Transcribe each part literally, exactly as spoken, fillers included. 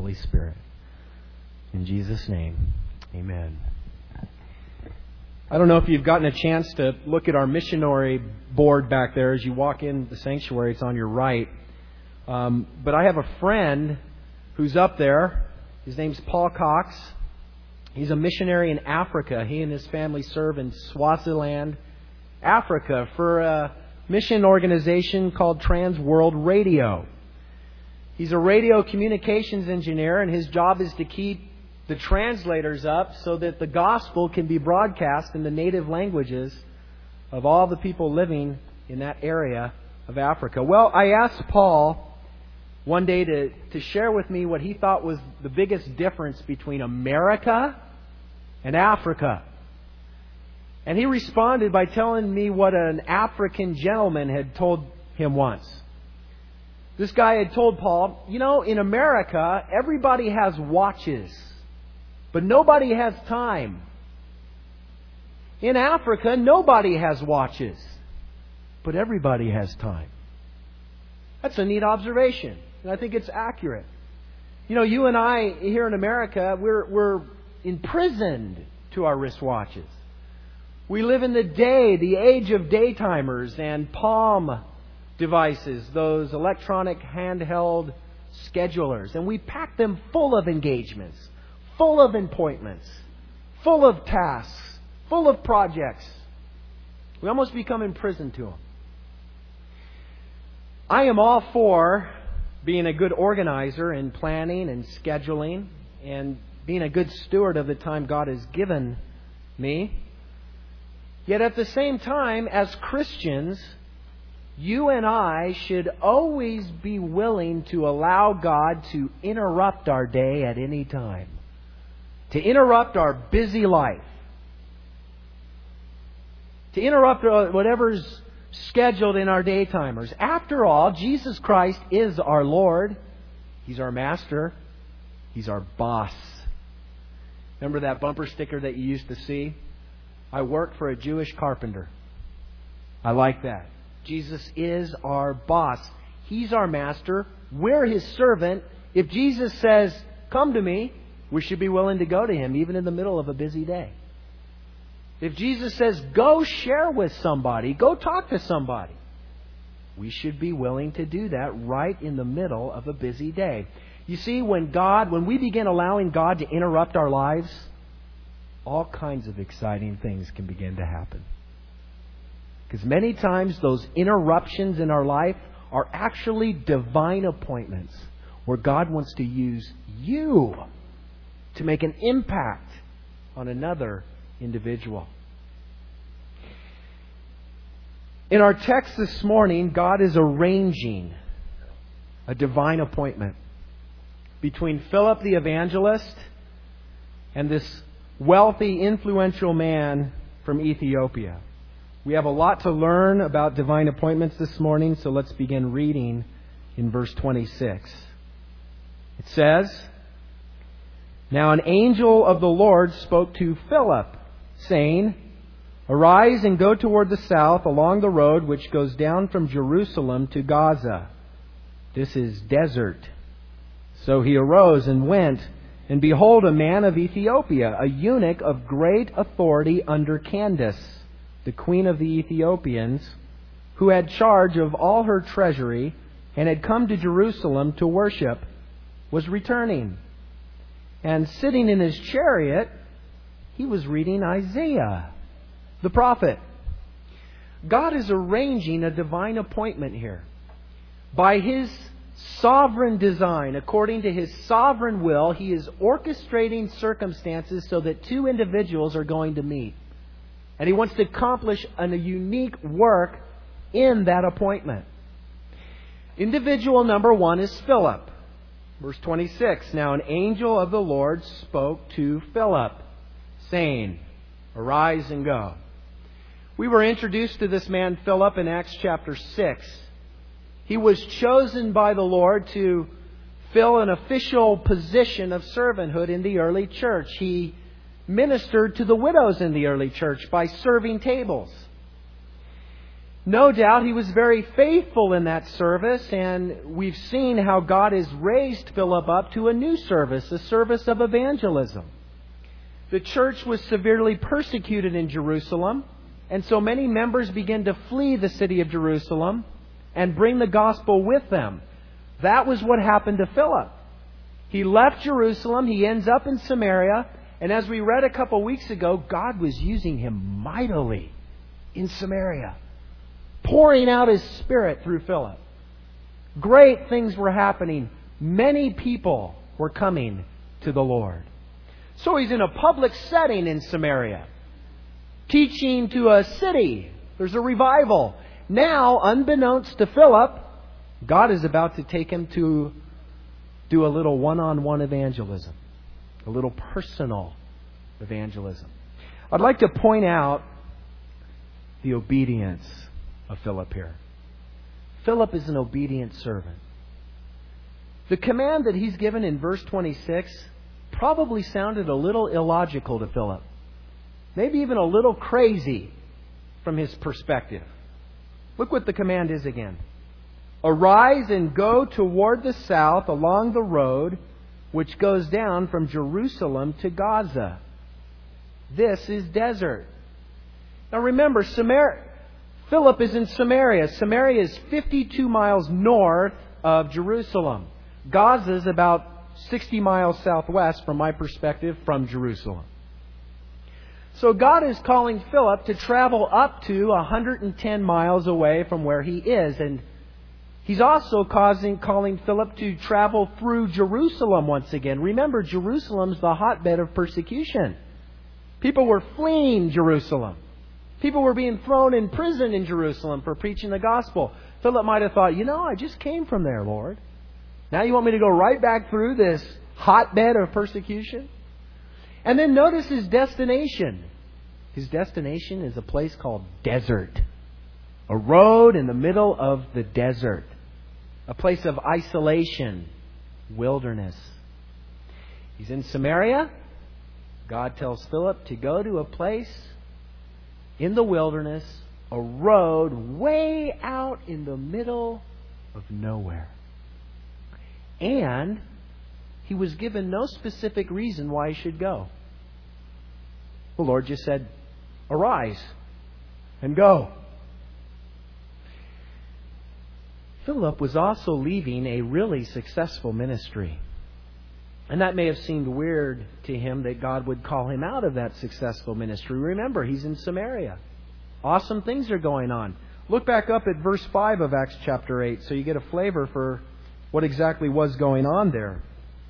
Holy Spirit. In Jesus' name, amen. I don't know if you've gotten a chance to look at our missionary board back there as you walk in the sanctuary. It's on your right. Um, but I have a friend who's up there. His name's Paul Cox. He's a missionary in Africa. He and his family serve in Swaziland, Africa, for a mission organization called Trans World Radio. He's a radio communications engineer, and his job is to keep the translators up so that the gospel can be broadcast in the native languages of all the people living in that area of Africa. Well, I asked Paul one day to, to share with me what he thought was the biggest difference between America and Africa. And he responded by telling me what an African gentleman had told him once. This guy had told Paul, you know, in America, everybody has watches, but nobody has time. In Africa, nobody has watches, but everybody has time. That's a neat observation, and I think it's accurate. You know, you and I here in America, we're we're imprisoned to our wristwatches. We live in the day, the age of daytimers and palm devices, those electronic handheld schedulers, and we pack them full of engagements, full of appointments, full of tasks, full of projects. We almost become imprisoned to them. I am all for being a good organizer and planning and scheduling and being a good steward of the time God has given me. Yet at the same time, as Christians, you and I should always be willing to allow God to interrupt our day at any time, to interrupt our busy life, to interrupt whatever's scheduled in our daytimers. After all, Jesus Christ is our Lord. He's our Master. He's our boss. Remember that bumper sticker that you used to see? I work for a Jewish carpenter. I like that. Jesus is our boss. He's our master. We're His servant. If Jesus says, come to me, we should be willing to go to Him, even in the middle of a busy day. If Jesus says, go share with somebody, go talk to somebody, we should be willing to do that right in the middle of a busy day. You see, when God, when we begin allowing God to interrupt our lives, all kinds of exciting things can begin to happen. Because many times those interruptions in our life are actually divine appointments where God wants to use you to make an impact on another individual. In our text this morning, God is arranging a divine appointment between Philip the evangelist and this wealthy, influential man from Ethiopia. We have a lot to learn about divine appointments this morning, so let's begin reading in verse twenty-six. It says, now an angel of the Lord spoke to Philip, saying, arise and go toward the south along the road which goes down from Jerusalem to Gaza. This is desert. So he arose and went, and behold, a man of Ethiopia, a eunuch of great authority under Candace, the queen of the Ethiopians, who had charge of all her treasury and had come to Jerusalem to worship, was returning. And sitting in his chariot, he was reading Isaiah, the prophet. God is arranging a divine appointment here. By His sovereign design, according to His sovereign will, He is orchestrating circumstances so that two individuals are going to meet. And He wants to accomplish a unique work in that appointment. Individual number one is Philip. Verse twenty-six, now an angel of the Lord spoke to Philip, saying, arise and go. We were introduced to this man Philip in Acts chapter six. He was chosen by the Lord to fill an official position of servanthood in the early church. He ministered to the widows in the early church by serving tables. No doubt he was very faithful in that service, and we've seen how God has raised Philip up to a new service, a service of evangelism. The church was severely persecuted in Jerusalem, and so many members began to flee the city of Jerusalem and bring the gospel with them. That was what happened to Philip. He left Jerusalem, he ends up in Samaria, and as we read a couple weeks ago, God was using him mightily in Samaria, pouring out His Spirit through Philip. Great things were happening. Many people were coming to the Lord. So he's in a public setting in Samaria, teaching to a city. There's a revival. Now, unbeknownst to Philip, God is about to take him to do a little one-on-one evangelism, a little personal evangelism. I'd like to point out the obedience of Philip here. Philip is an obedient servant. The command that he's given in verse twenty-six probably sounded a little illogical to Philip. Maybe even a little crazy from his perspective. Look what the command is again. Arise and go toward the south along the road which goes down from Jerusalem to Gaza. This is desert. Now remember, Samaria, Philip is in Samaria. Samaria is fifty-two miles north of Jerusalem. Gaza is about sixty miles southwest, from my perspective, from Jerusalem. So God is calling Philip to travel up to one hundred ten miles away from where he is. And He's also causing, calling Philip to travel through Jerusalem once again. Remember, Jerusalem's the hotbed of persecution. People were fleeing Jerusalem. People were being thrown in prison in Jerusalem for preaching the gospel. Philip might have thought, you know, I just came from there, Lord. Now you want me to go right back through this hotbed of persecution? And then notice his destination. His destination is a place called desert. A road in the middle of the desert. A place of isolation, wilderness. He's in Samaria. God tells Philip to go to a place in the wilderness, a road way out in the middle of nowhere. And he was given no specific reason why he should go. The Lord just said, arise and go. Philip was also leaving a really successful ministry. And that may have seemed weird to him that God would call him out of that successful ministry. Remember, he's in Samaria. Awesome things are going on. Look back up at verse five of Acts chapter eight so you get a flavor for what exactly was going on there.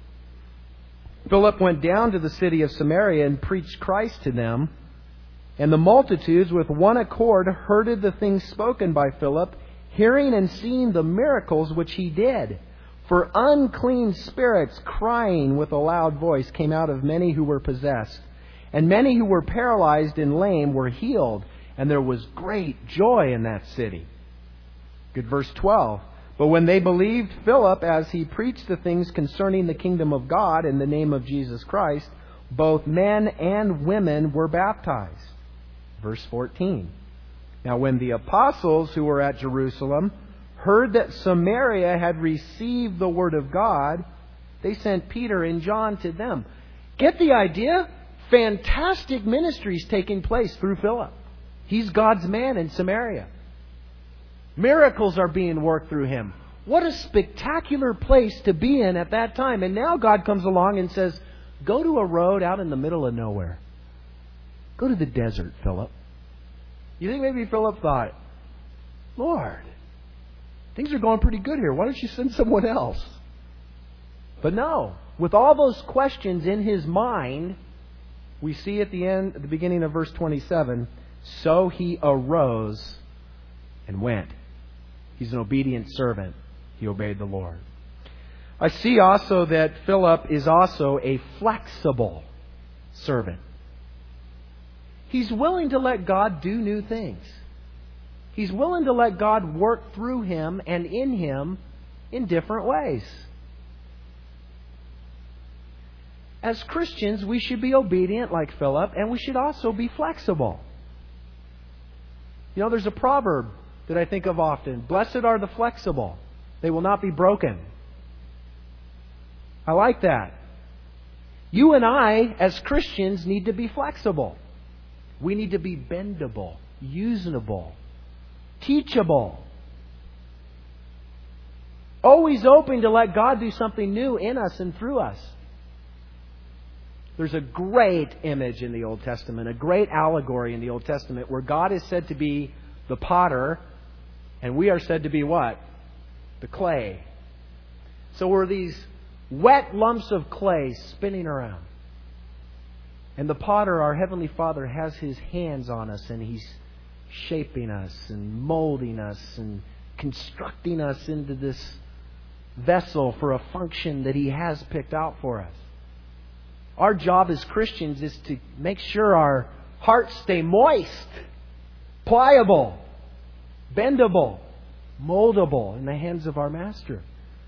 Philip went down to the city of Samaria and preached Christ to them. And the multitudes with one accord heard the things spoken by Philip, hearing and seeing the miracles which he did. For unclean spirits, crying with a loud voice, came out of many who were possessed. And many who were paralyzed and lame were healed. And there was great joy in that city. Good verse twelve. But when they believed Philip as he preached the things concerning the kingdom of God in the name of Jesus Christ, both men and women were baptized. Verse fourteen. Now when the apostles who were at Jerusalem heard that Samaria had received the word of God, they sent Peter and John to them. Get the idea? Fantastic ministries taking place through Philip. He's God's man in Samaria. Miracles are being worked through him. What a spectacular place to be in at that time. And now God comes along and says, go to a road out in the middle of nowhere. Go to the desert, Philip. You think maybe Philip thought, Lord, things are going pretty good here. Why don't you send someone else? But no. With all those questions in his mind, we see at the end, at the beginning of verse twenty-seven, so he arose and went. He's an obedient servant. He obeyed the Lord. I see also that Philip is also a flexible servant. He's willing to let God do new things. He's willing to let God work through him and in him in different ways. As Christians, we should be obedient like Philip, and we should also be flexible. You know, there's a proverb that I think of often. Blessed are the flexible. They will not be broken. I like that. You and I, as Christians, need to be flexible. We need to be bendable, usable, teachable. Always open to let God do something new in us and through us. There's a great image in the Old Testament, a great allegory in the Old Testament, where God is said to be the potter, and we are said to be what? The clay. So we're these wet lumps of clay spinning around. And the potter, our Heavenly Father, has His hands on us, and He's shaping us and molding us and constructing us into this vessel for a function that He has picked out for us. Our job as Christians is to make sure our hearts stay moist, pliable, bendable, moldable in the hands of our Master.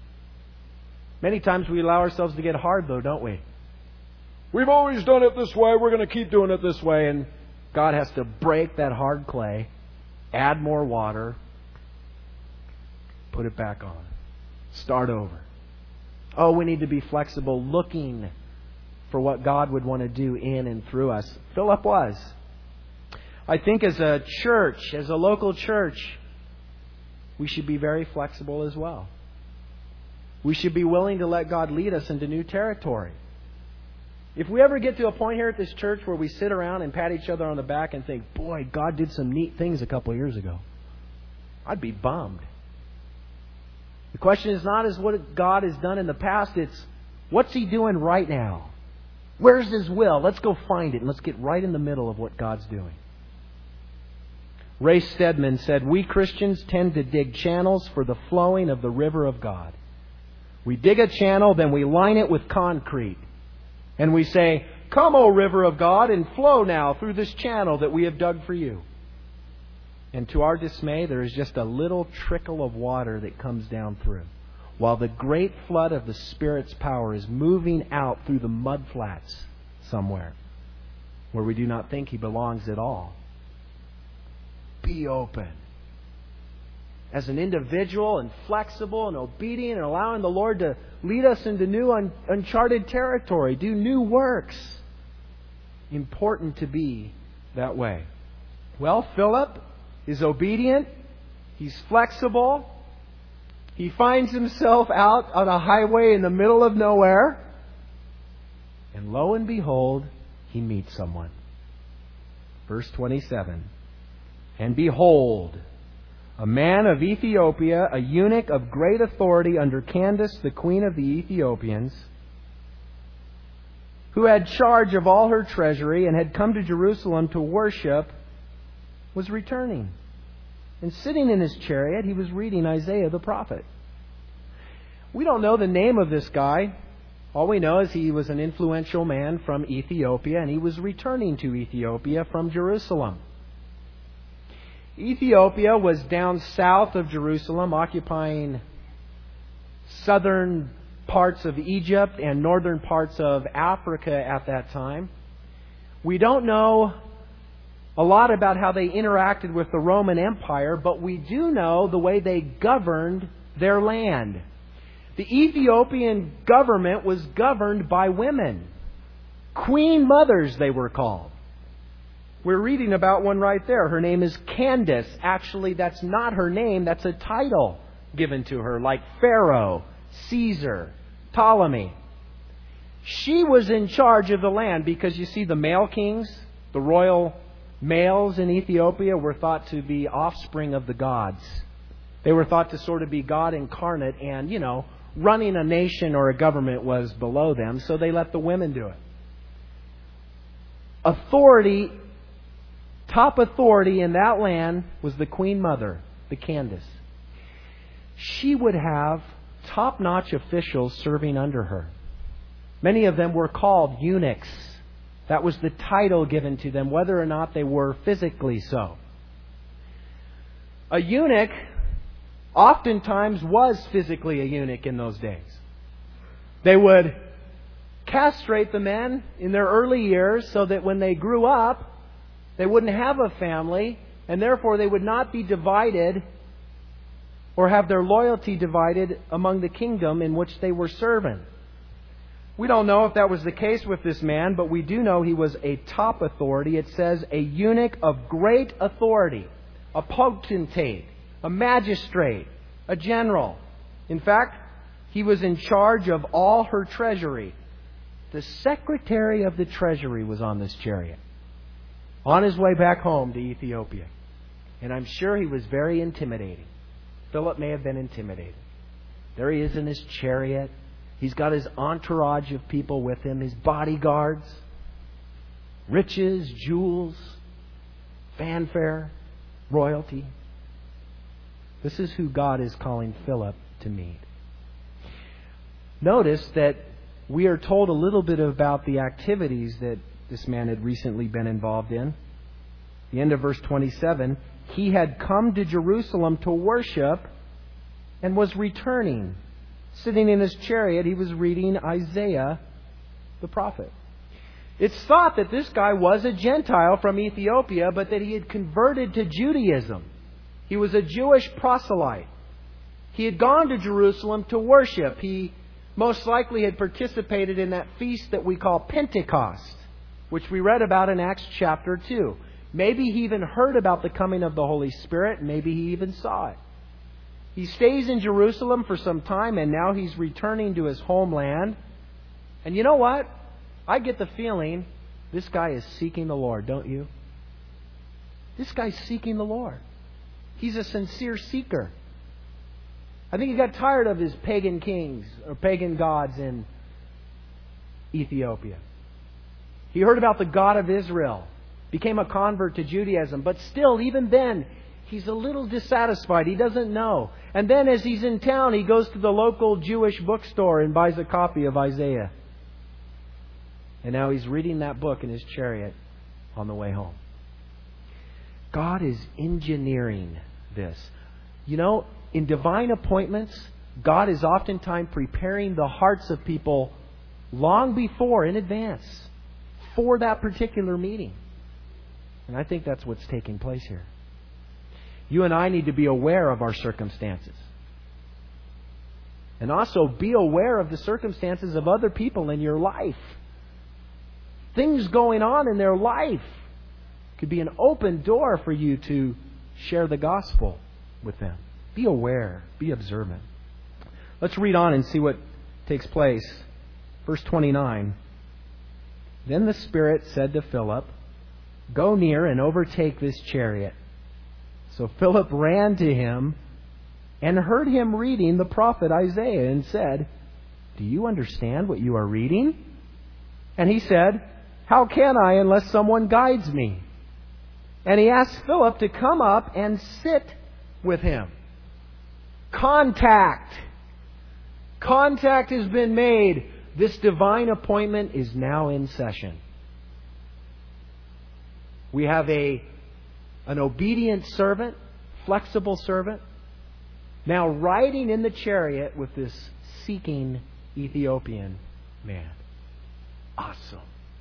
Many times we allow ourselves to get hard, though, don't we? We've always done it this way. We're going to keep doing it this way. And God has to break that hard clay, add more water, put it back on, start over. Oh, we need to be flexible, looking for what God would want to do in and through us. Philip was. I think as a church, as a local church, we should be very flexible as well. We should be willing to let God lead us into new territory. If we ever get to a point here at this church where we sit around and pat each other on the back and think, boy, God did some neat things a couple of years ago, I'd be bummed. The question is not as what God has done in the past, it's what's He doing right now? Where's His will? Let's go find it and let's get right in the middle of what God's doing. Ray Stedman said, we Christians tend to dig channels for the flowing of the river of God. We dig a channel, then we line it with concrete. And we say, come, O river of God, and flow now through this channel that we have dug for you. And to our dismay, there is just a little trickle of water that comes down through, while the great flood of the Spirit's power is moving out through the mud flats somewhere where we do not think He belongs at all. Be open. As an individual and flexible and obedient and allowing the Lord to lead us into new un- uncharted territory, do new works. Important to be that way. Well, Philip is obedient. He's flexible. He finds himself out on a highway in the middle of nowhere. And lo and behold, he meets someone. Verse twenty-seven. And behold, a man of Ethiopia, a eunuch of great authority under Candace, the queen of the Ethiopians, who had charge of all her treasury and had come to Jerusalem to worship, was returning. And sitting in his chariot, he was reading Isaiah the prophet. We don't know the name of this guy. All we know is he was an influential man from Ethiopia, and he was returning to Ethiopia from Jerusalem. Ethiopia was down south of Jerusalem, occupying southern parts of Egypt and northern parts of Africa at that time. We don't know a lot about how they interacted with the Roman Empire, but we do know the way they governed their land. The Ethiopian government was governed by women. Queen mothers, they were called. We're reading about one right there. Her name is Candace. Actually, that's not her name. That's a title given to her, like Pharaoh, Caesar, Ptolemy. She was in charge of the land because, you see, the male kings, the royal males in Ethiopia, were thought to be offspring of the gods. They were thought to sort of be God incarnate, and, you know, running a nation or a government was below them, so they let the women do it. Authority, top authority in that land was the Queen Mother, the Candace. She would have top-notch officials serving under her. Many of them were called eunuchs. That was the title given to them, whether or not they were physically so. A eunuch oftentimes was physically a eunuch in those days. They would castrate the men in their early years so that when they grew up, they wouldn't have a family and therefore they would not be divided or have their loyalty divided among the kingdom in which they were serving. We don't know if that was the case with this man, but we do know he was a top authority. It says a eunuch of great authority, a potentate, a magistrate, a general. In fact, he was in charge of all her treasury. The secretary of the treasury was on this chariot, on his way back home to Ethiopia. And I'm sure he was very intimidating. Philip may have been intimidated. There he is in his chariot. He's got his entourage of people with him, his bodyguards, riches, jewels, fanfare, royalty. This is who God is calling Philip to meet. Notice that we are told a little bit about the activities that this man had recently been involved in. The end of verse twenty-seven, he had come to Jerusalem to worship and was returning. Sitting in his chariot, he was reading Isaiah the prophet. It's thought that this guy was a Gentile from Ethiopia, but that he had converted to Judaism. He was a Jewish proselyte. He had gone to Jerusalem to worship. He most likely had participated in that feast that we call Pentecost, which we read about in Acts chapter two. Maybe he even heard about the coming of the Holy Spirit. Maybe he even saw it. He stays in Jerusalem for some time, and now he's returning to his homeland. And you know what? I get the feeling this guy is seeking the Lord, don't you? This guy's seeking the Lord. He's a sincere seeker. I think he got tired of his pagan kings or pagan gods in Ethiopia. He heard about the God of Israel, became a convert to Judaism, but still, even then, he's a little dissatisfied. He doesn't know. And then as he's in town, he goes to the local Jewish bookstore and buys a copy of Isaiah. And now he's reading that book in his chariot on the way home. God is engineering this. You know, in divine appointments, God is oftentimes preparing the hearts of people long before, in advance, for that particular meeting. And I think that's what's taking place here. You and I need to be aware of our circumstances. And also be aware of the circumstances of other people in your life. Things going on in their life could be an open door for you to share the gospel with them. Be aware. Be observant. Let's read on and see what takes place. Verse twenty-nine. Then the Spirit said to Philip, "Go near and overtake this chariot." So Philip ran to him and heard him reading the prophet Isaiah and said, "Do you understand what you are reading?" And he said, "How can I unless someone guides me?" And he asked Philip to come up and sit with him. Contact. Contact has been made. This divine appointment is now in session. We have a an obedient servant, flexible servant, now riding in the chariot with this seeking Ethiopian man. Awesome.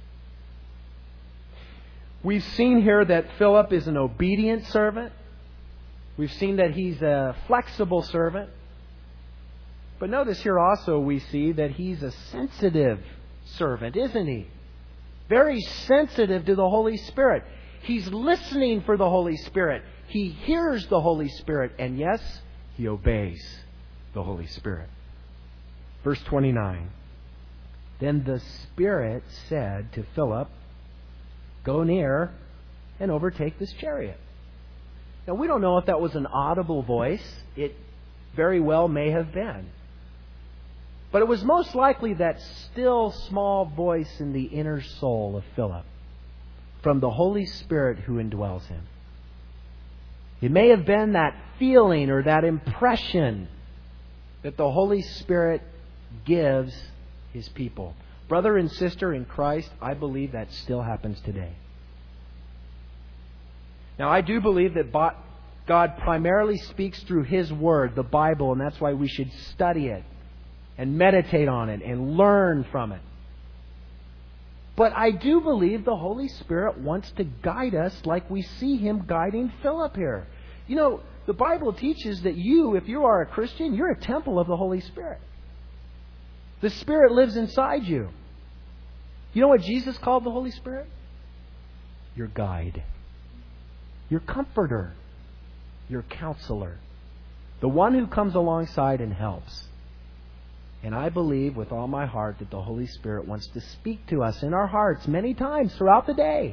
We've seen here that Philip is an obedient servant. We've seen that he's a flexible servant. But notice here also we see that he's a sensitive servant, isn't he? Very sensitive to the Holy Spirit. He's listening for the Holy Spirit. He hears the Holy Spirit. And yes, he obeys the Holy Spirit. Verse twenty-nine. Then the Spirit said to Philip, "Go near and overtake this chariot." Now, we don't know if that was an audible voice. It very well may have been. But it was most likely that still small voice in the inner soul of Philip, from the Holy Spirit who indwells him. It may have been that feeling or that impression that the Holy Spirit gives His people. Brother and sister in Christ, I believe that still happens today. Now, I do believe that God primarily speaks through His Word, the Bible, and that's why we should study it and meditate on it and learn from it. But I do believe the Holy Spirit wants to guide us like we see Him guiding Philip here. You know, the Bible teaches that you, if you are a Christian, you're a temple of the Holy Spirit. The Spirit lives inside you. You know what Jesus called the Holy Spirit? Your guide. Your comforter. Your counselor. The one who comes alongside and helps. And I believe with all my heart that the Holy Spirit wants to speak to us in our hearts many times throughout the day.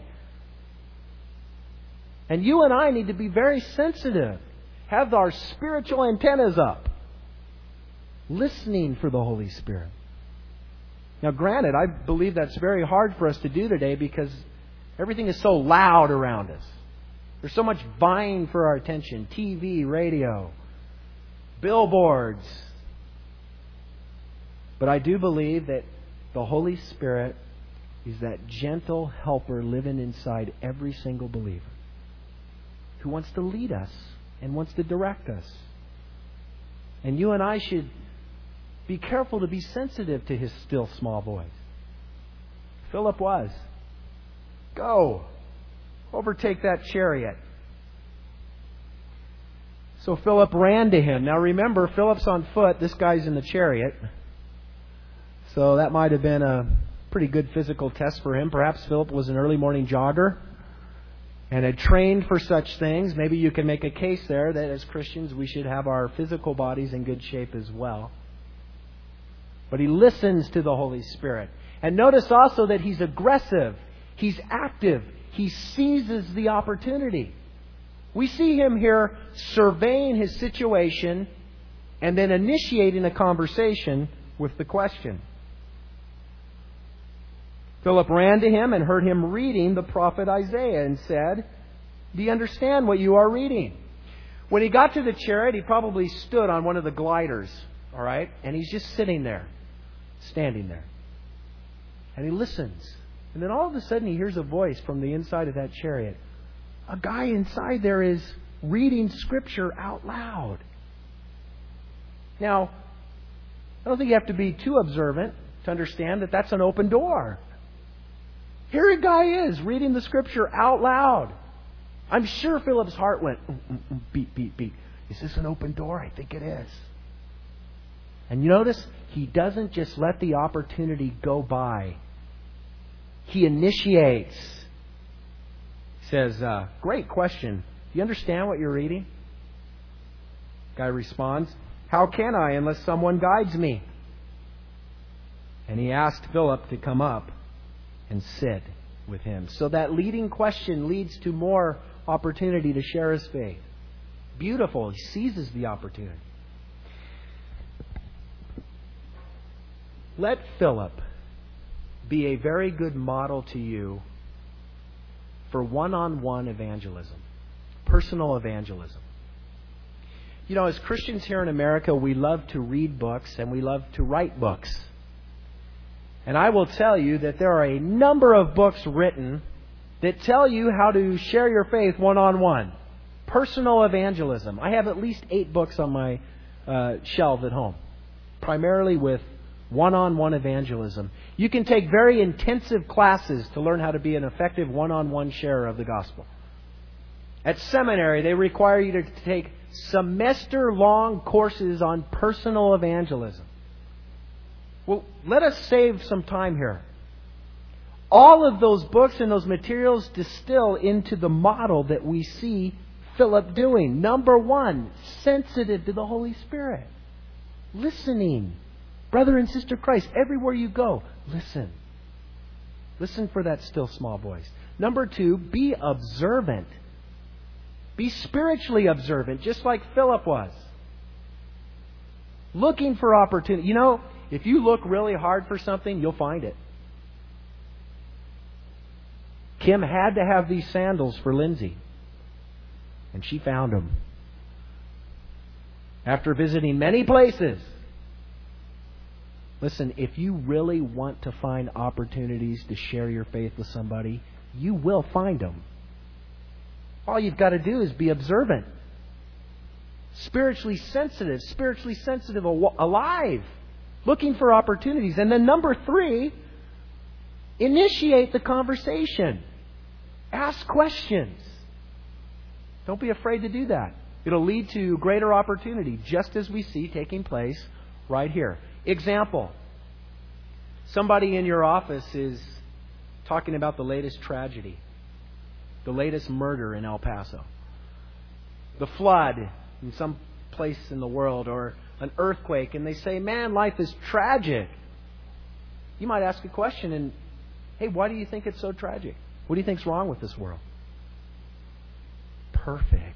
And you and I need to be very sensitive. Have our spiritual antennas up. Listening for the Holy Spirit. Now granted, I believe that's very hard for us to do today because everything is so loud around us. There's so much vying for our attention. T V, radio, billboards. But I do believe that the Holy Spirit is that gentle helper living inside every single believer who wants to lead us and wants to direct us. And you and I should be careful to be sensitive to His still small voice. Philip was. Go. Overtake that chariot. So Philip ran to him. Now remember, Philip's on foot. This guy's in the chariot. So that might have been a pretty good physical test for him. Perhaps Philip was an early morning jogger and had trained for such things. Maybe you can make a case there that as Christians we should have our physical bodies in good shape as well. But he listens to the Holy Spirit. And notice also that he's aggressive. He's active. He seizes the opportunity. We see him here surveying his situation and then initiating a conversation with the question. Philip ran to him and heard him reading the prophet Isaiah and said, "Do you understand what you are reading?" When he got to the chariot, he probably stood on one of the gliders, all right? And he's just sitting there, standing there. And he listens. And then all of a sudden he hears a voice from the inside of that chariot. A guy inside there is reading Scripture out loud. Now, I don't think you have to be too observant to understand that that's an open door. Here a guy is reading the Scripture out loud. I'm sure Philip's heart went, mm, mm, mm, beat, beat, beat. Is this an open door? I think it is. And you notice, he doesn't just let the opportunity go by. He initiates. He says, uh, great question. Do you understand what you're reading? Guy responds, how can I unless someone guides me? And he asked Philip to come up and sit with him. So that leading question leads to more opportunity to share his faith. Beautiful. He seizes the opportunity. Let Philip be a very good model to you for one-on-one evangelism, personal evangelism. You know, as Christians here in America, we love to read books and we love to write books. And I will tell you that there are a number of books written that tell you how to share your faith one-on-one. Personal evangelism. I have at least eight books on my uh, shelf at home, primarily with one-on-one evangelism. You can take very intensive classes to learn how to be an effective one-on-one sharer of the gospel. At seminary, they require you to take semester-long courses on personal evangelism. Well, let us save some time here. All of those books and those materials distill into the model that we see Philip doing. Number one, sensitive to the Holy Spirit. Listening. Brother and sister Christ, everywhere you go, listen. Listen for that still small voice. Number two, be observant. Be spiritually observant, just like Philip was. Looking for opportunity. You know, if you look really hard for something, you'll find it. Kim had to have these sandals for Lindsay. And she found them. After visiting many places. Listen, if you really want to find opportunities to share your faith with somebody, you will find them. All you've got to do is be observant. Spiritually sensitive. Spiritually sensitive, alive. Looking for opportunities. And then number three, Initiate the conversation. Ask questions. Don't be afraid to do that. It'll lead to greater opportunity, just as we see taking place right here. Example. Somebody in your office is talking about the latest tragedy, the latest murder in El Paso, the flood in some place in the world, or an earthquake, and they say, man, life is tragic. You might ask a question and, hey, why do you think it's so tragic? What do you think's wrong with this world? Perfect.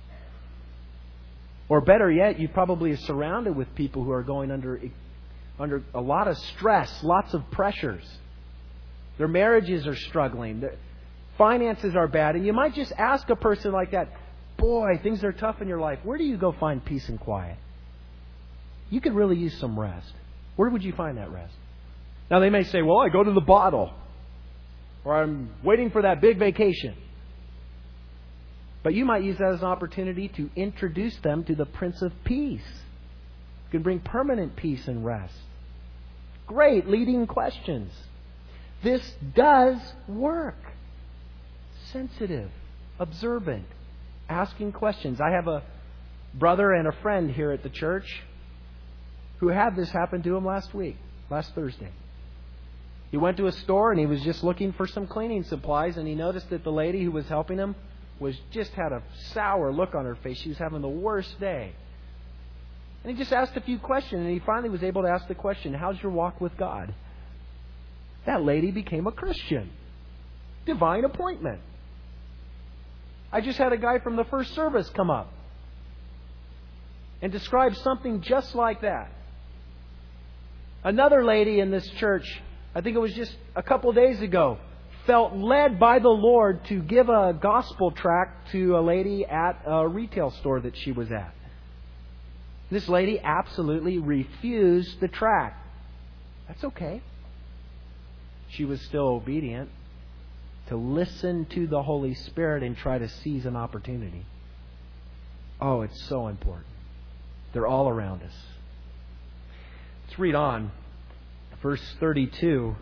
Or better yet, you probably are surrounded with people who are going under under a lot of stress, lots of pressures. Their marriages are struggling. Their finances are bad. And you might just ask a person like that, boy, things are tough in your life. Where do you go find peace and quiet? You could really use some rest. Where would you find that rest? Now they may say, well, I go to the bottle. Or I'm waiting for that big vacation. But you might use that as an opportunity to introduce them to the Prince of Peace. You can bring permanent peace and rest. Great leading questions. This does work. Sensitive, observant, asking questions. I have a brother and a friend here at the church who had this happen to him last week, last Thursday. He went to a store and he was just looking for some cleaning supplies, and he noticed that the lady who was helping him was just had a sour look on her face. She was having the worst day. And he just asked a few questions, and he finally was able to ask the question, how's your walk with God? That lady became a Christian. Divine appointment. I just had a guy from the first service come up and describe something just like that. Another lady in this church, I think it was just a couple days ago, felt led by the Lord to give a gospel tract to a lady at a retail store that she was at. This lady absolutely refused the tract. That's okay. She was still obedient to listen to the Holy Spirit and try to seize an opportunity. Oh, it's so important. They're all around us. Let's read on. Verse thirty-two.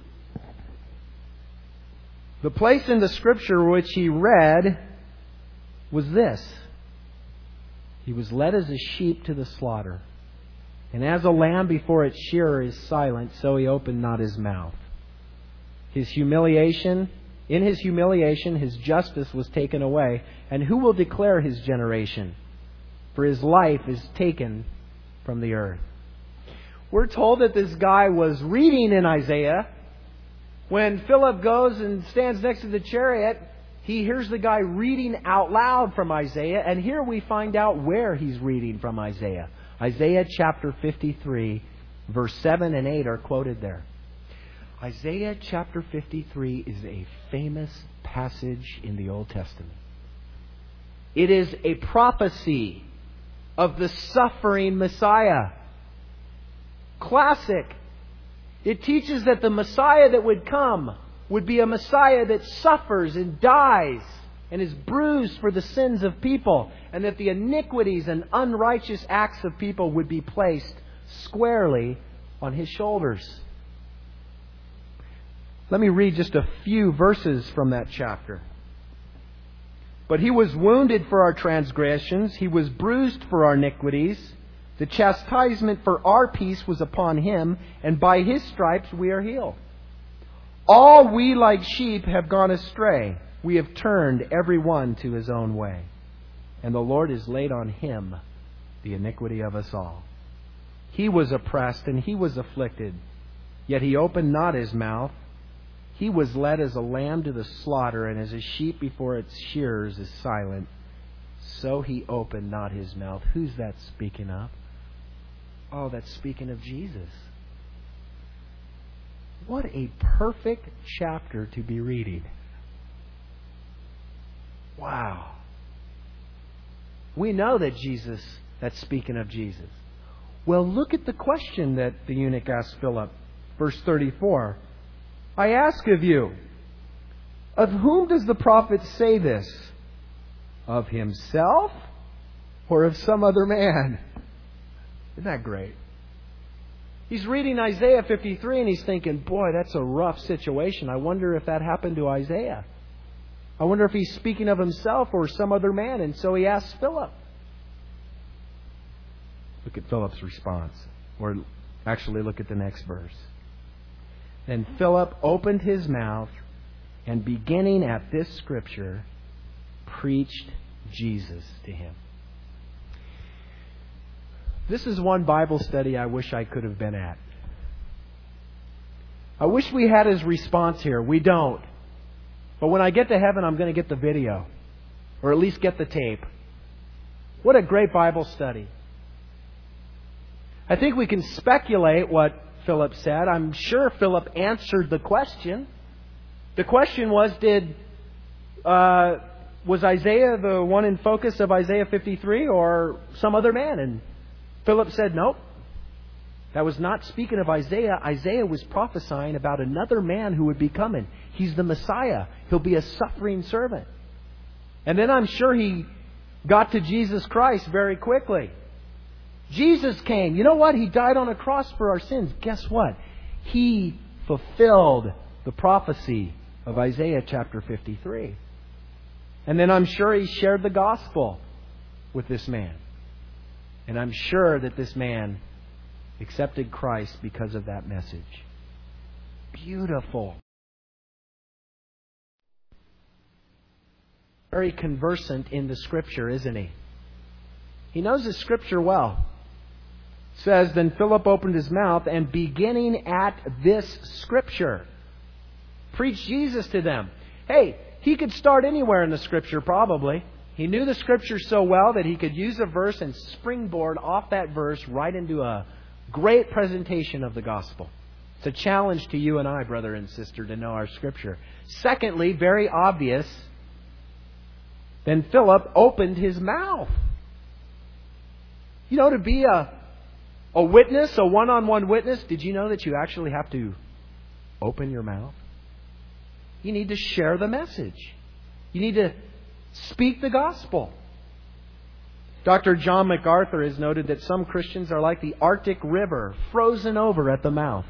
The place in the Scripture which he read was this. He was led as a sheep to the slaughter. And as a lamb before its shearer is silent, so he opened not his mouth. His humiliation, in his humiliation, his justice was taken away. And who will declare his generation? For his life is taken from the earth. We're told that this guy was reading in Isaiah. When Philip goes and stands next to the chariot, he hears the guy reading out loud from Isaiah. And here we find out where he's reading from Isaiah. Isaiah chapter fifty-three, verse seven and eight are quoted there. Isaiah chapter fifty-three is a famous passage in the Old Testament. It is a prophecy of the suffering Messiah. Classic. It teaches that the Messiah that would come would be a Messiah that suffers and dies and is bruised for the sins of people, and that the iniquities and unrighteous acts of people would be placed squarely on His shoulders. Let me read just a few verses from that chapter. But He was wounded for our transgressions, He was bruised for our iniquities. The chastisement for our peace was upon Him, and by His stripes we are healed. All we like sheep have gone astray. We have turned every one to his own way. And the Lord has laid on Him the iniquity of us all. He was oppressed and He was afflicted, yet He opened not His mouth. He was led as a lamb to the slaughter, and as a sheep before its shearers is silent, so He opened not His mouth. Who's that speaking of? Oh, that's speaking of Jesus. What a perfect chapter to be reading. Wow. We know that Jesus, that's speaking of Jesus. Well, look at the question that the eunuch asked Philip. Verse thirty-four. I ask of you, of whom does the prophet say this? Of himself or of some other man? Isn't that great? He's reading Isaiah fifty-three and he's thinking, boy, that's a rough situation. I wonder if that happened to Isaiah. I wonder if he's speaking of himself or some other man. And so he asks Philip. Look at Philip's response. Or actually look at the next verse. Then Philip opened his mouth and beginning at this scripture, preached Jesus to him. This is one Bible study I wish I could have been at. I wish we had his response here. We don't. But when I get to heaven, I'm going to get the video. Or at least get the tape. What a great Bible study. I think we can speculate what Philip said. I'm sure Philip answered the question. The question was, did uh, was Isaiah the one in focus of Isaiah fifty-three or some other man? And Philip said, nope. That was not speaking of Isaiah. Isaiah was prophesying about another man who would be coming. He's the Messiah. He'll be a suffering servant. And then I'm sure he got to Jesus Christ very quickly. Jesus came. You know what? He died on a cross for our sins. Guess what? He fulfilled the prophecy of Isaiah chapter fifty-three. And then I'm sure he shared the gospel with this man. And I'm sure that this man accepted Christ because of that message. Beautiful. Very conversant in the Scripture, isn't he? He knows the Scripture well. It says, then Philip opened his mouth and beginning at this Scripture, preached Jesus to them. Hey, he could start anywhere in the Scripture probably. He knew the Scripture so well that he could use a verse and springboard off that verse right into a great presentation of the gospel. It's a challenge to you and I, brother and sister, to know our Scripture. Secondly, very obvious, then Philip opened his mouth. You know, to be a, a witness, a one-on-one witness, did you know that you actually have to open your mouth? You need to share the message. You need to speak the gospel. Doctor John MacArthur has noted that some Christians are like the Arctic River, frozen over at the mouth.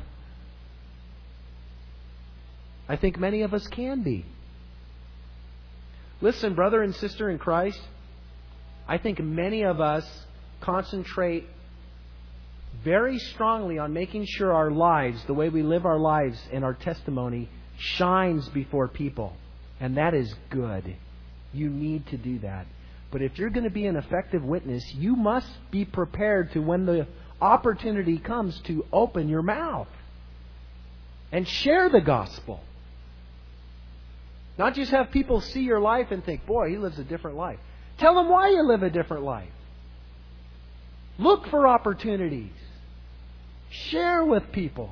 I think many of us can be. Listen, brother and sister in Christ, I think many of us concentrate very strongly on making sure our lives, the way we live our lives and our testimony, shines before people. And that is good. You need to do that. But if you're going to be an effective witness, you must be prepared to, when the opportunity comes, to open your mouth and share the gospel. Not just have people see your life and think, boy, he lives a different life. Tell them why you live a different life. Look for opportunities. Share with people.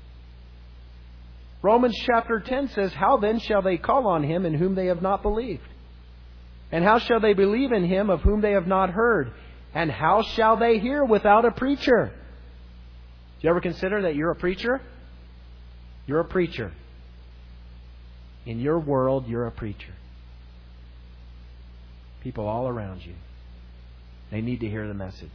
Romans chapter ten says, how then shall they call on him in whom they have not believed? And how shall they believe in him of whom they have not heard? And how shall they hear without a preacher? Do you ever consider that you're a preacher? You're a preacher. In your world, you're a preacher. People all around you, they need to hear the message.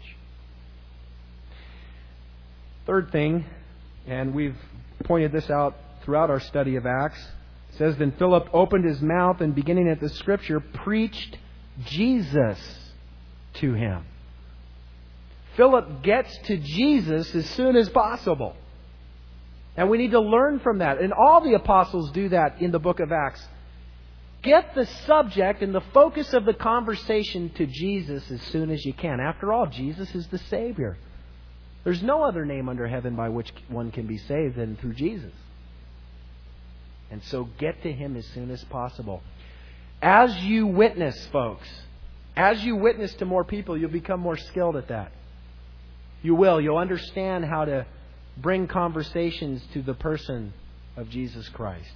Third thing, and we've pointed this out throughout our study of Acts, it says, then Philip opened his mouth and beginning at the Scripture, preached Jesus to him. Philip gets to Jesus as soon as possible. And we need to learn from that. And all the apostles do that in the book of Acts. Get the subject and the focus of the conversation to Jesus as soon as you can. After all, Jesus is the Savior. There's no other name under heaven by which one can be saved than through Jesus. And so get to Him as soon as possible. As you witness, folks, as you witness to more people, you'll become more skilled at that. You will. You'll understand how to bring conversations to the person of Jesus Christ.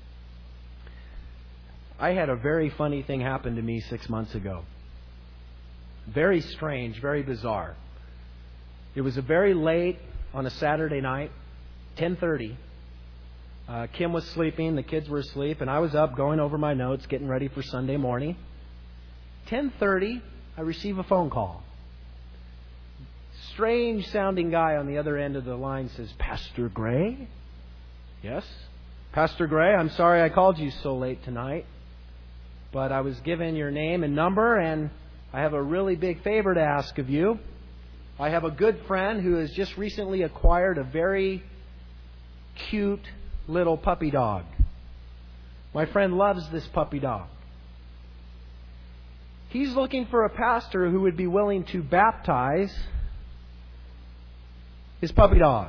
I had a very funny thing happen to me six months ago. Very strange, very bizarre. It was a very late on a Saturday night, ten thirty. Uh, Kim was sleeping, the kids were asleep, and I was up going over my notes, getting ready for Sunday morning. ten thirty, I receive a phone call. strange sounding guy on the other end of the line says, Pastor Gray? Yes? Pastor Gray, I'm sorry I called you so late tonight, but I was given your name and number, and I have a really big favor to ask of you. I have a good friend who has just recently acquired a very cute little puppy dog. My friend loves this puppy dog. He's looking for a pastor who would be willing to baptize his puppy dog.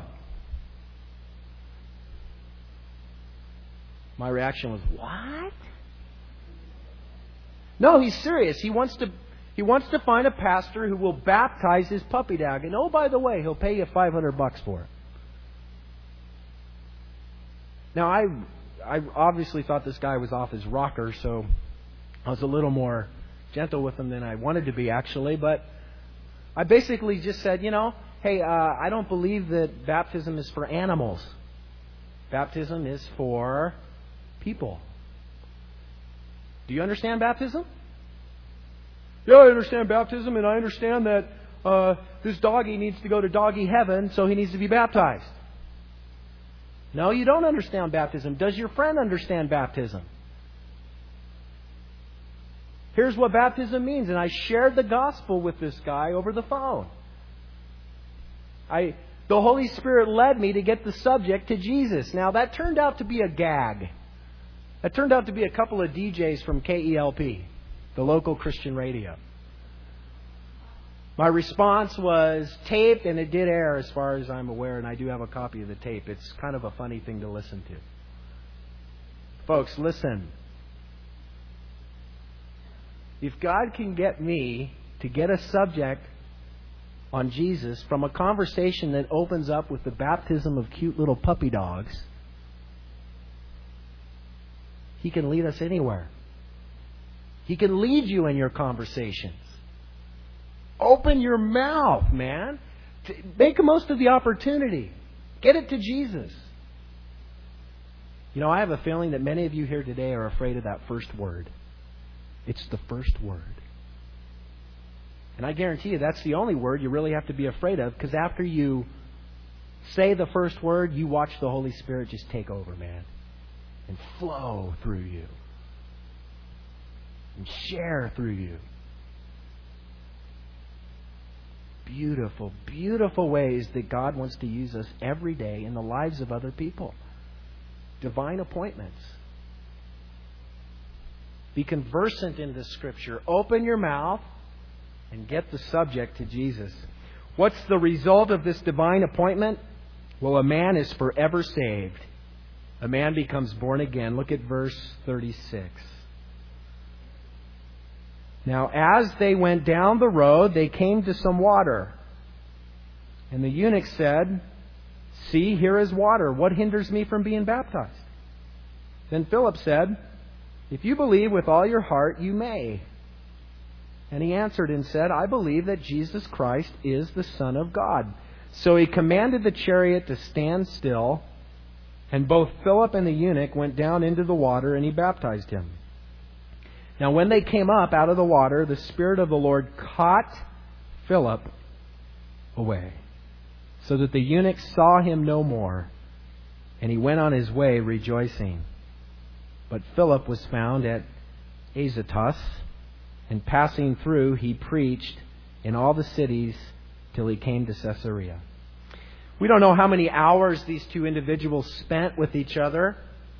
My reaction was, what? No, he's serious. He wants to he wants to find a pastor who will baptize his puppy dog. And oh, by the way, he'll pay you five hundred bucks for it. Now, I I obviously thought this guy was off his rocker, so I was a little more gentle with him than I wanted to be, actually. But I basically just said, you know, hey, uh, I don't believe that baptism is for animals. Baptism is for people. Do you understand baptism? Yeah, I understand baptism, and I understand that uh, this doggy needs to go to doggy heaven, so he needs to be baptized. No, you don't understand baptism. Does your friend understand baptism? Here's what baptism means. And I shared the gospel with this guy over the phone. I, the Holy Spirit led me to get the subject to Jesus. Now, that turned out to be a gag. That turned out to be a couple of D Js from K E L P, the local Christian radio. My response was taped, and it did air as far as I'm aware, and I do have a copy of the tape. It's kind of a funny thing to listen to. Folks, listen. If God can get me to get a subject on Jesus from a conversation that opens up with the baptism of cute little puppy dogs, He can lead us anywhere. He can lead you in your conversations. Open your mouth, man. Make the most of the opportunity. Get it to Jesus. You know, I have a feeling that many of you here today are afraid of that first word. It's the first word. And I guarantee you that's the only word you really have to be afraid of, because after you say the first word, you watch the Holy Spirit just take over, man, and flow through you and share through you. Beautiful, beautiful ways that God wants to use us every day in the lives of other people. Divine appointments. Be conversant in the Scripture. Open your mouth and get the subject to Jesus. What's the result of this divine appointment? Well, a man is forever saved. A man becomes born again. Look at verse thirty-six. Now, as they went down the road, they came to some water. And the eunuch said, "See, here is water. What hinders me from being baptized?" Then Philip said, "If you believe with all your heart, you may." And he answered and said, "I believe that Jesus Christ is the Son of God." So he commanded the chariot to stand still, and both Philip and the eunuch went down into the water, and he baptized him. Now when they came up out of the water, the Spirit of the Lord caught Philip away, so that the eunuch saw him no more, and he went on his way rejoicing. But Philip was found at Azotus, and passing through, he preached in all the cities till he came to Caesarea. We don't know how many hours these two individuals spent with each other,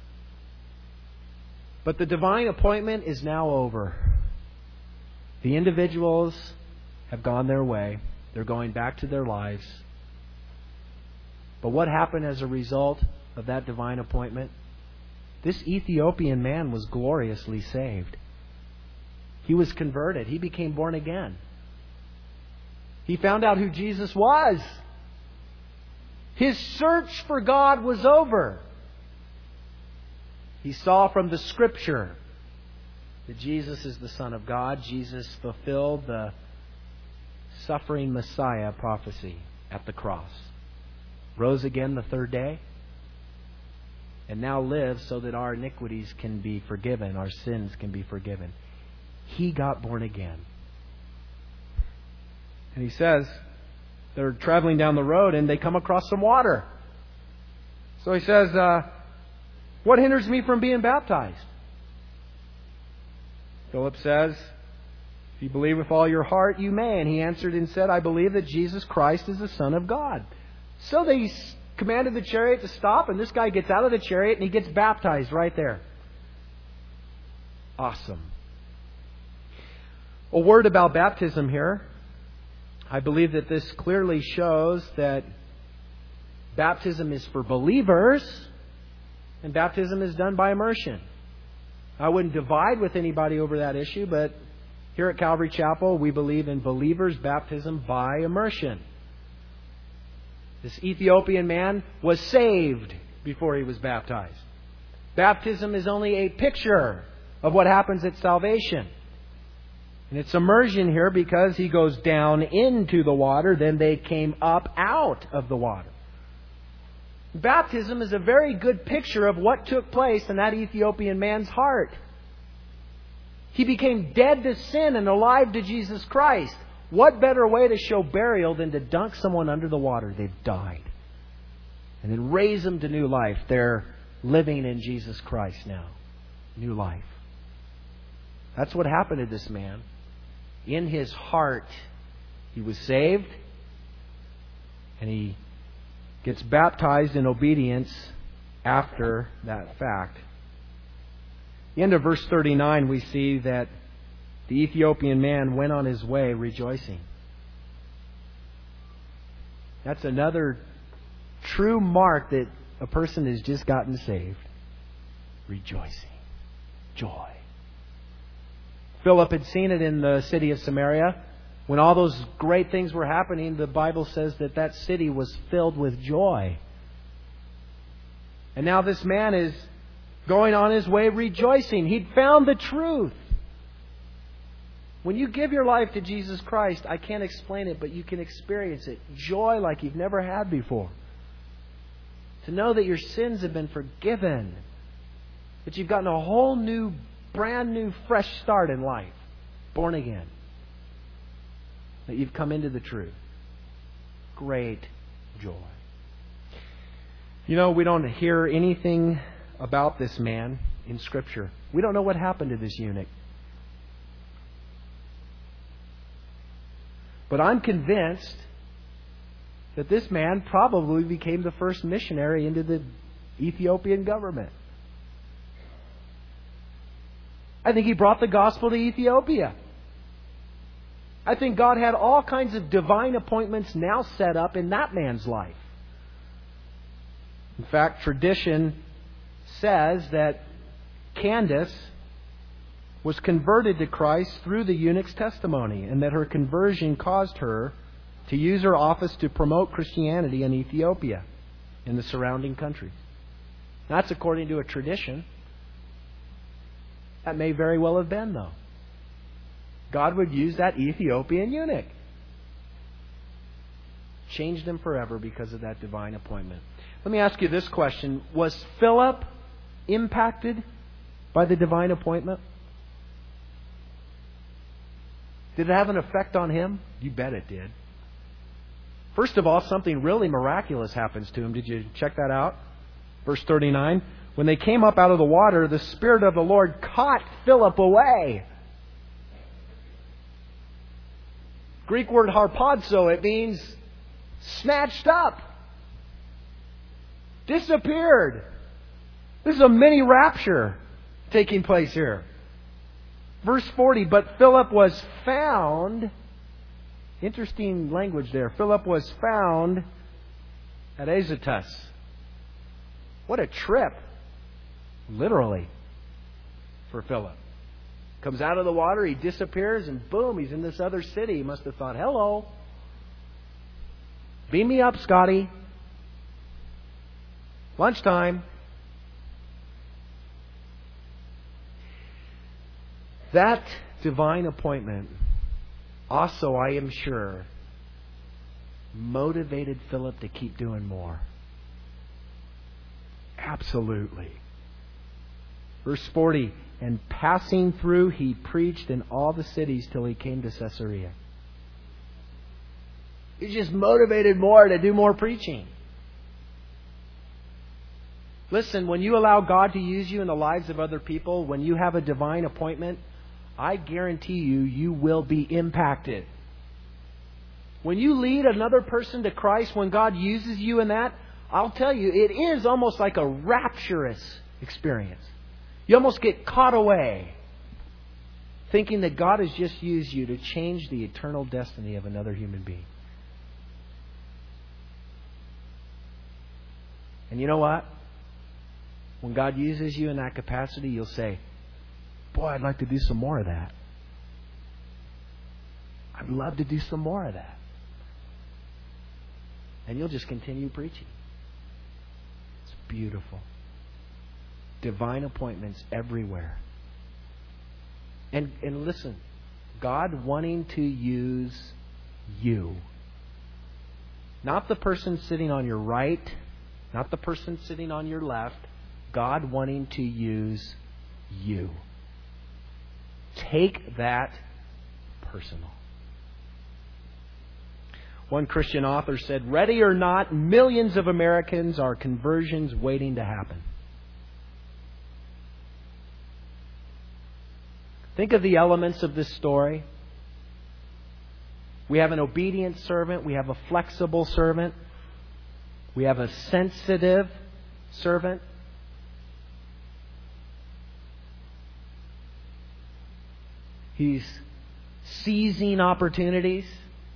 but the divine appointment is now over. The individuals have gone their way. They're going back to their lives. But what happened as a result of that divine appointment? This Ethiopian man was gloriously saved. He was converted. He became born again. He found out who Jesus was. His search for God was over. He saw from the Scripture that Jesus is the Son of God. Jesus fulfilled the suffering Messiah prophecy at the cross. Rose again the third day, and now lives so that our iniquities can be forgiven, our sins can be forgiven. He got born again. And he says, They're traveling down the road and they come across some water. So he says, uh, what hinders me from being baptized? Philip says, if you believe with all your heart, you may. And he answered and said, I believe that Jesus Christ is the Son of God. So they commanded the chariot to stop, and this guy gets out of the chariot and he gets baptized right there. Awesome. A word about baptism here. I believe that this clearly shows that baptism is for believers, and baptism is done by immersion. I wouldn't divide with anybody over that issue, but here at Calvary Chapel, we believe in believers' baptism by immersion. This Ethiopian man was saved before he was baptized. Baptism is only a picture of what happens at salvation. And it's immersion here because he goes down into the water, then they came up out of the water. Baptism is a very good picture of what took place in that Ethiopian man's heart. He became dead to sin and alive to Jesus Christ. What better way to show burial than to dunk someone under the water? They've died. And then raise them to new life. They're living in Jesus Christ now. New life. That's what happened to this man. In his heart, he was saved. And he gets baptized in obedience after that fact. At the end of verse thirty-nine, we see that the Ethiopian man went on his way rejoicing. That's another true mark that a person has just gotten saved. Rejoicing. Joy. Philip had seen it in the city of Samaria. When all those great things were happening, the Bible says that that city was filled with joy. And now this man is going on his way rejoicing. He'd found the truth. When you give your life to Jesus Christ, I can't explain it, but you can experience it. Joy like you've never had before. To know that your sins have been forgiven. That you've gotten a whole new, brand new, fresh start in life. Born again. That you've come into the truth. Great joy. You know, we don't hear anything about this man in Scripture. We don't know what happened to this eunuch. But I'm convinced that this man probably became the first missionary into the Ethiopian government. I think he brought the gospel to Ethiopia. I think God had all kinds of divine appointments now set up in that man's life. In fact, tradition says that Candace was converted to Christ through the eunuch's testimony, and that her conversion caused her to use her office to promote Christianity in Ethiopia and the surrounding countries. That's according to a tradition. That may very well have been, though. God would use that Ethiopian eunuch. Changed him forever because of that divine appointment. Let me ask you this question. Was Philip impacted by the divine appointment? Did it have an effect on him? You bet it did. First of all, something really miraculous happens to him. Did you check that out? Verse thirty-nine. When they came up out of the water, the Spirit of the Lord caught Philip away. Greek word harpazo, it means snatched up. Disappeared. This is a mini rapture taking place here. Verse forty, but Philip was found. Interesting language there. Philip was found at Azotus. What a trip. Literally. For Philip. Comes out of the water, he disappears, and boom, he's in this other city. He must have thought, hello. Beam me up, Scotty. Lunchtime. That divine appointment also, I am sure, motivated Philip to keep doing more. Absolutely. Verse forty, and passing through, he preached in all the cities till he came to Caesarea. You're just motivated more to do more preaching. Listen, when you allow God to use you in the lives of other people, when you have a divine appointment, I guarantee you, you will be impacted. When you lead another person to Christ, when God uses you in that, I'll tell you, it is almost like a rapturous experience. You almost get caught away thinking that God has just used you to change the eternal destiny of another human being. And you know what? When God uses you in that capacity, you'll say, boy, I'd like to do some more of that. I'd love to do some more of that. And you'll just continue preaching. It's beautiful. Divine appointments everywhere. And, and listen, God wanting to use you. Not the person sitting on your right, not the person sitting on your left. God wanting to use you. Take that personal. One Christian author said, ready or not, millions of Americans are conversions waiting to happen. Think of the elements of this story. We have an obedient servant. We have a flexible servant. We have a sensitive servant. He's seizing opportunities.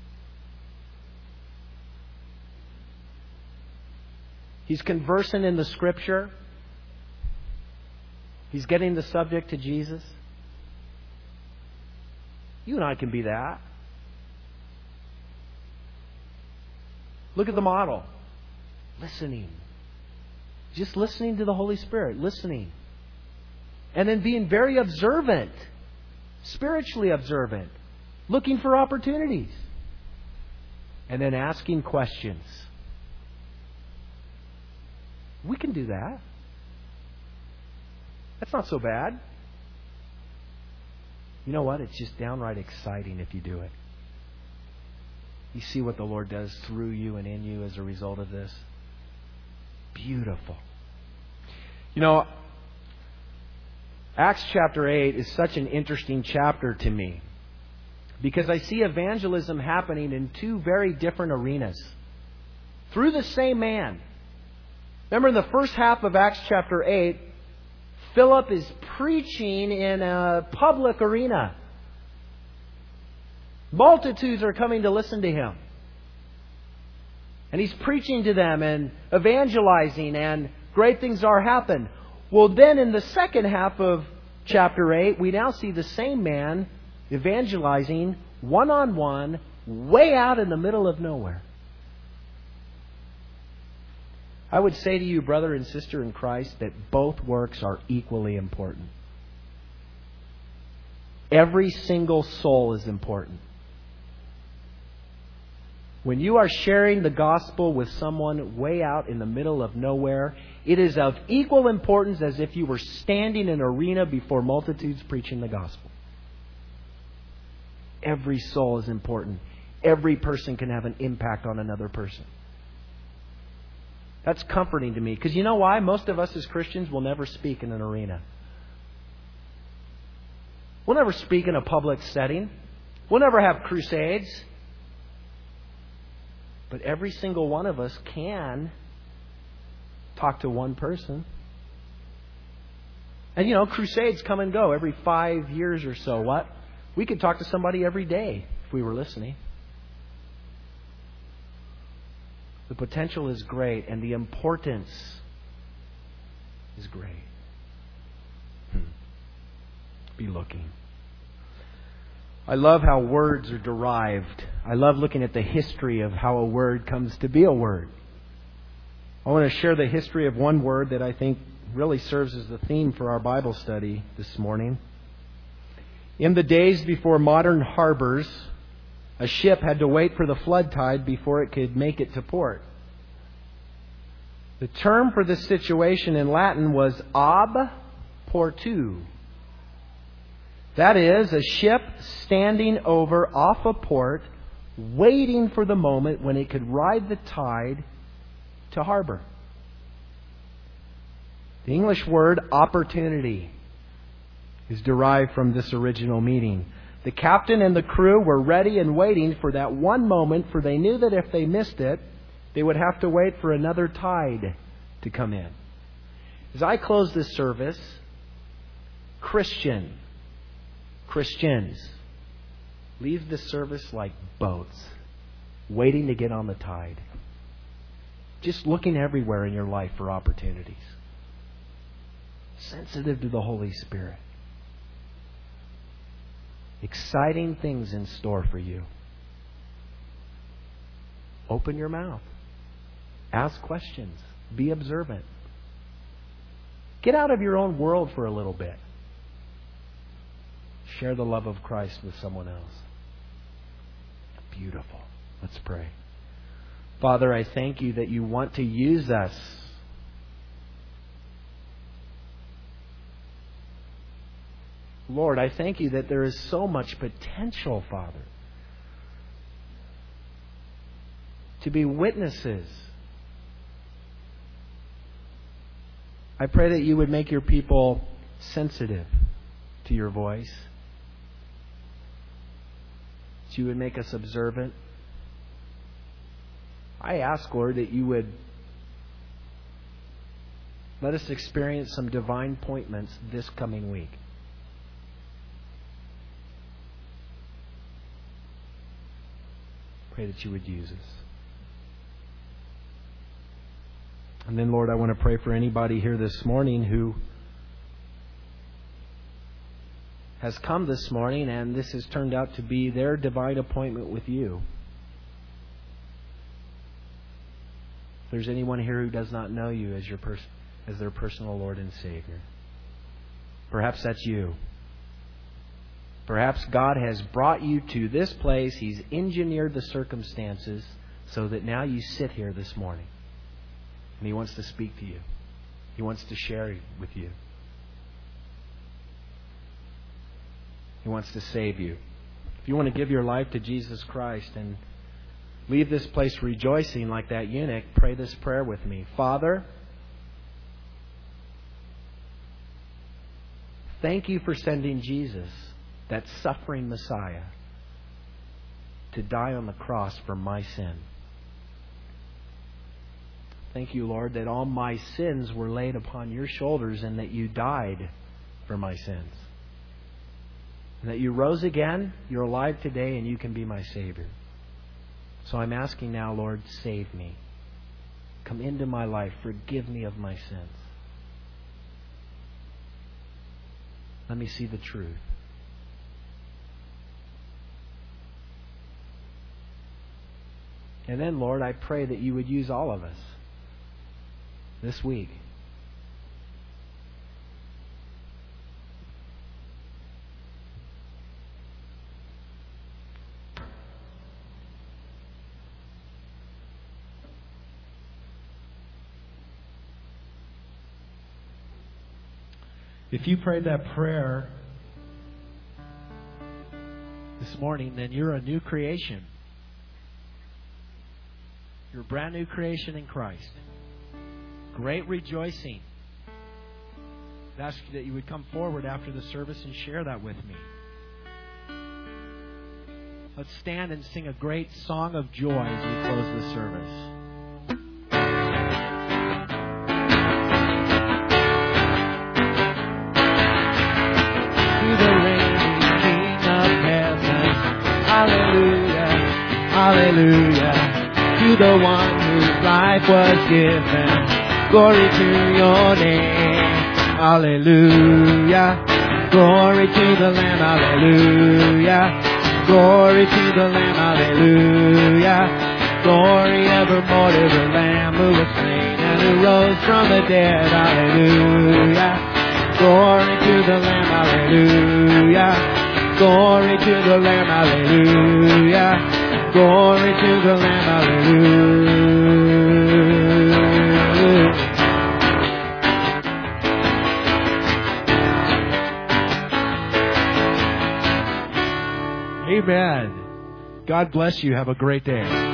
He's conversant in the Scripture. He's getting the subject to Jesus. You and I can be that. Look at the model. Listening. Just listening to the Holy Spirit. Listening. And then being very observant. Spiritually observant. Looking for opportunities. And then asking questions. We can do that. That's not so bad. You know what? It's just downright exciting if you do it. You see what the Lord does through you and in you as a result of this. Beautiful. You know, Acts chapter eight is such an interesting chapter to me because I see evangelism happening in two very different arenas through the same man. Remember in the first half of Acts chapter eight, Philip is preaching in a public arena. Multitudes are coming to listen to him. And he's preaching to them and evangelizing, and great things are happening. Well, then in the second half of chapter eight, we now see the same man evangelizing one-on-one, way out in the middle of nowhere. I would say to you, brother and sister in Christ, that both works are equally important. Every single soul is important. When you are sharing the gospel with someone way out in the middle of nowhere, it is of equal importance as if you were standing in an arena before multitudes preaching the gospel. Every soul is important. Every person can have an impact on another person. That's comforting to me. Because you know why? Most of us as Christians will never speak in an arena. We'll never speak in a public setting. We'll never have crusades. But every single one of us can talk to one person. And you know, crusades come and go every five years or so. What? We could talk to somebody every day if we were listening. The potential is great, and the importance is great. Hmm. Be looking. I love how words are derived. I love looking at the history of how a word comes to be a word. I want to share the history of one word that I think really serves as the theme for our Bible study this morning. In the days before modern harbors, a ship had to wait for the flood tide before it could make it to port. The term for this situation in Latin was ab portu. That is, a ship standing over off a port waiting for the moment when it could ride the tide to harbor. The English word opportunity is derived from this original meaning. The captain and the crew were ready and waiting for that one moment, for they knew that if they missed it, they would have to wait for another tide to come in. As I close this service, Christian, Christians, leave the service like boats, waiting to get on the tide. Just looking everywhere in your life for opportunities. Sensitive to the Holy Spirit. Exciting things in store for you. Open your mouth. Ask questions. Be observant. Get out of your own world for a little bit. Share the love of Christ with someone else. Beautiful. Let's pray. Father, I thank you that you want to use us. Lord, I thank you that there is so much potential, Father, to be witnesses. I pray that you would make your people sensitive to your voice. That you would make us observant. I ask, Lord, that you would let us experience some divine appointments this coming week. Pray that you would use us. And then, Lord, I want to pray for anybody here this morning who has come this morning and this has turned out to be their divine appointment with you. If there's anyone here who does not know you as your pers- as their personal Lord and Savior, perhaps that's you. Perhaps God has brought you to this place. He's engineered the circumstances so that now you sit here this morning. And He wants to speak to you. He wants to share with you. He wants to save you. If you want to give your life to Jesus Christ and leave this place rejoicing like that eunuch, pray this prayer with me. Father, thank you for sending Jesus, that suffering Messiah, to die on the cross for my sin. Thank you, Lord, that all my sins were laid upon your shoulders and that you died for my sins. And that you rose again, you're alive today, and you can be my Savior. So I'm asking now, Lord, save me. Come into my life. Forgive me of my sins. Let me see the truth. And then, Lord, I pray that you would use all of us this week. If you prayed that prayer this morning, then you're a new creation. You're a brand new creation in Christ. Great rejoicing. I ask you that you would come forward after the service and share that with me. Let's stand and sing a great song of joy as we close this service. Hallelujah, hallelujah, to the one whose life was given, glory to your name, hallelujah, glory to the Lamb, hallelujah, glory to the Lamb, hallelujah, glory evermore to the Lamb who was slain and who rose from the dead, hallelujah, glory to the Lamb, hallelujah, glory to the Lamb, hallelujah. Glory to the Lamb, hallelujah. Amen. God bless you. Have a great day.